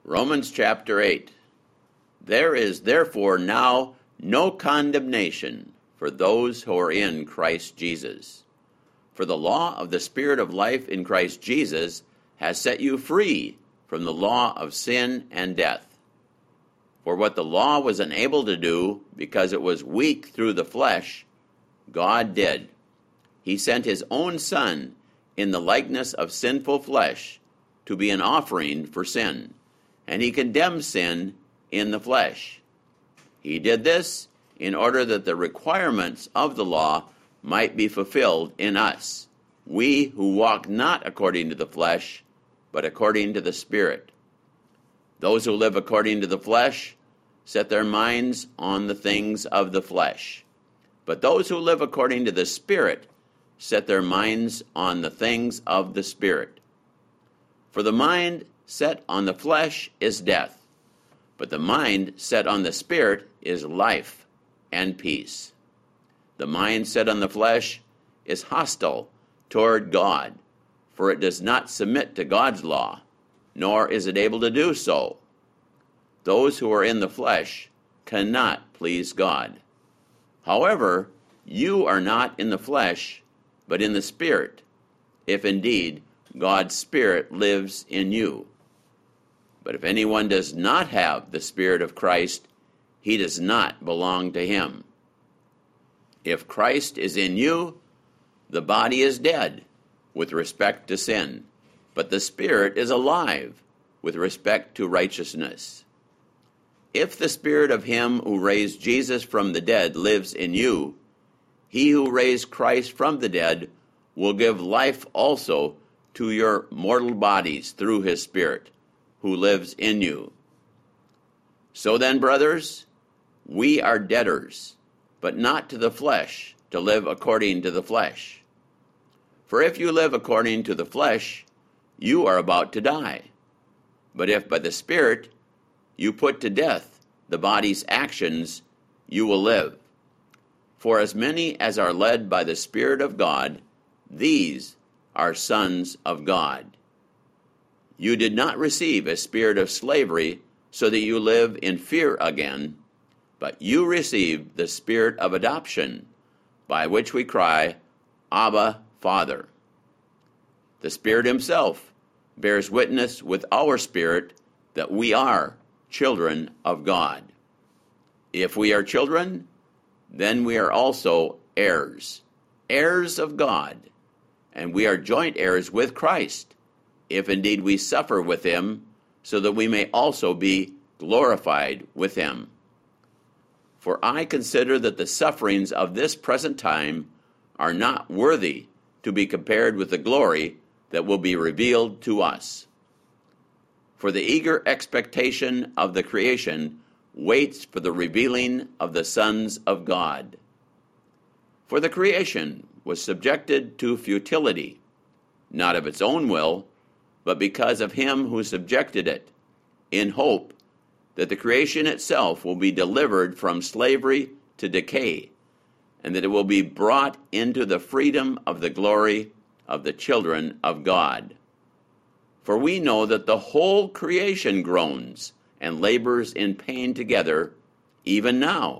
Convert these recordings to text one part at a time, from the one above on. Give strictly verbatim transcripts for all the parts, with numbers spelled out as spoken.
Romans chapter eight. There is therefore now no condemnation for those who are in Christ Jesus. For the law of the Spirit of life in Christ Jesus has set you free from the law of sin and death. For what the law was unable to do, because it was weak through the flesh, God did. He sent his own Son in the likeness of sinful flesh to be an offering for sin, and he condemned sin in the flesh. He did this in order that the requirements of the law might be fulfilled in us, we who walk not according to the flesh, but according to the Spirit. Those who live according to the flesh set their minds on the things of the flesh, but those who live according to the Spirit set their minds on the things of the Spirit. For the mind set on the flesh is death, but the mind set on the Spirit is life and peace. The mind set on the flesh is hostile toward God, for it does not submit to God's law, nor is it able to do so. Those who are in the flesh cannot please God. However, you are not in the flesh, but in the Spirit, if indeed God's Spirit lives in you. But if anyone does not have the Spirit of Christ, he does not belong to him. If Christ is in you, the body is dead with respect to sin, but the Spirit is alive with respect to righteousness. If the Spirit of him who raised Jesus from the dead lives in you, he who raised Christ from the dead will give life also to your mortal bodies through his Spirit, who lives in you. So then, brothers, we are debtors, but not to the flesh, to live according to the flesh. For if you live according to the flesh, you are about to die. But if by the Spirit you put to death the body's actions, you will live. For as many as are led by the Spirit of God, these are sons of God. You did not receive a spirit of slavery so that you live in fear again, but you received the Spirit of adoption, by which we cry, Abba, Father. The Spirit himself bears witness with our spirit that we are children of God. If we are children, then we are also heirs, heirs of God, and we are joint heirs with Christ, if indeed we suffer with him, so that we may also be glorified with him. For I consider that the sufferings of this present time are not worthy to be compared with the glory that will be revealed to us. For the eager expectation of the creation waits for the revealing of the sons of God. For the creation was subjected to futility, not of its own will, but because of him who subjected it, in hope that the creation itself will be delivered from slavery to decay, and that it will be brought into the freedom of the glory of the children of God. For we know that the whole creation groans and labors in pain together, even now.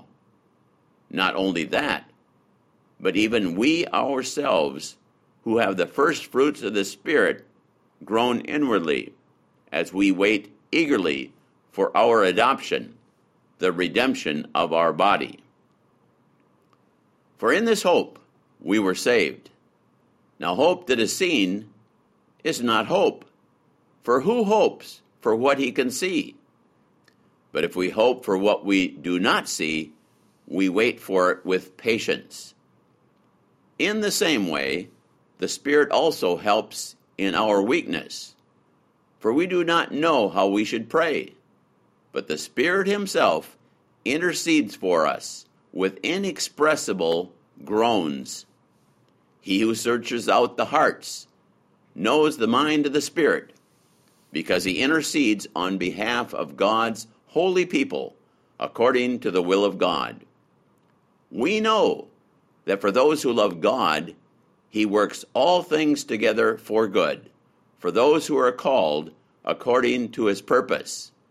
Not only that, but even we ourselves, who have the first fruits of the Spirit, groan inwardly, as we wait eagerly for our adoption, the redemption of our body. For in this hope we were saved. Now hope that is seen is not hope, for who hopes for what he can see? But if we hope for what we do not see, we wait for it with patience. In the same way, the Spirit also helps in our weakness, for we do not know how we should pray, but the Spirit himself intercedes for us with inexpressible groans. He who searches out the hearts knows the mind of the Spirit, because he intercedes on behalf of God's holy people according to the will of God. We know that for those who love God, he works all things together for good, for those who are called according to his purpose.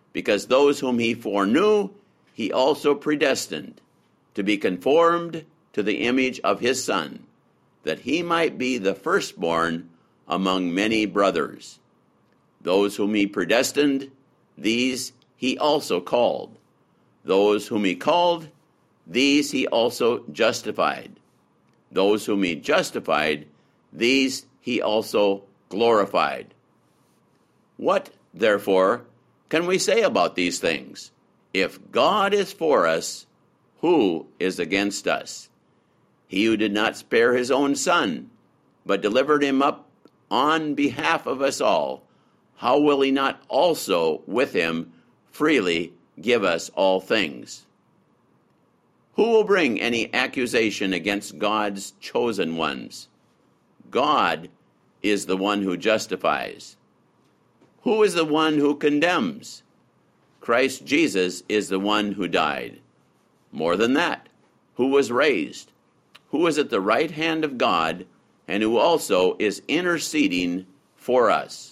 because those whom he foreknew, he also predestined to be conformed to the image of his Son, that he might be the firstborn among many brothers. Those whom he predestined, these he also called. Those whom he called, these he also justified. Those whom he justified, these he also glorified. What, therefore, can we say about these things? If God is for us, who is against us? He who did not spare his own Son, but delivered him up on behalf of us all, how will he not also with him freely give us all things? Who will bring any accusation against God's chosen ones? God is the one who justifies. Who is the one who condemns? Christ Jesus is the one who died. More than that, who was raised, who is at the right hand of God, and who also is interceding for us.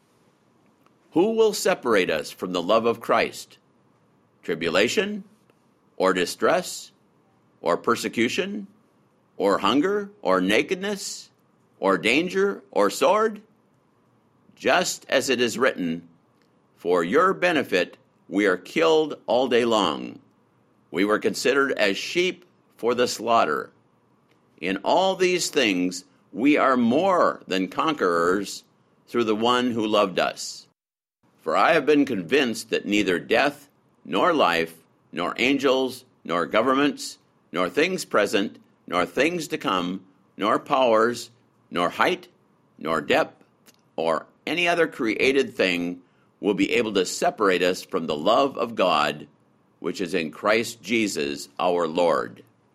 Who will separate us from the love of Christ? Tribulation, or distress, or persecution, or hunger, or nakedness, or danger, or sword? Just as it is written, for your benefit we are killed all day long. We were considered as sheep for the slaughter. In all these things we are more than conquerors through the one who loved us. For I have been convinced that neither death, nor life, nor angels, nor governments, nor things present, nor things to come, nor powers, nor height, nor depth, or any other created thing will be able to separate us from the love of God, which is in Christ Jesus our Lord.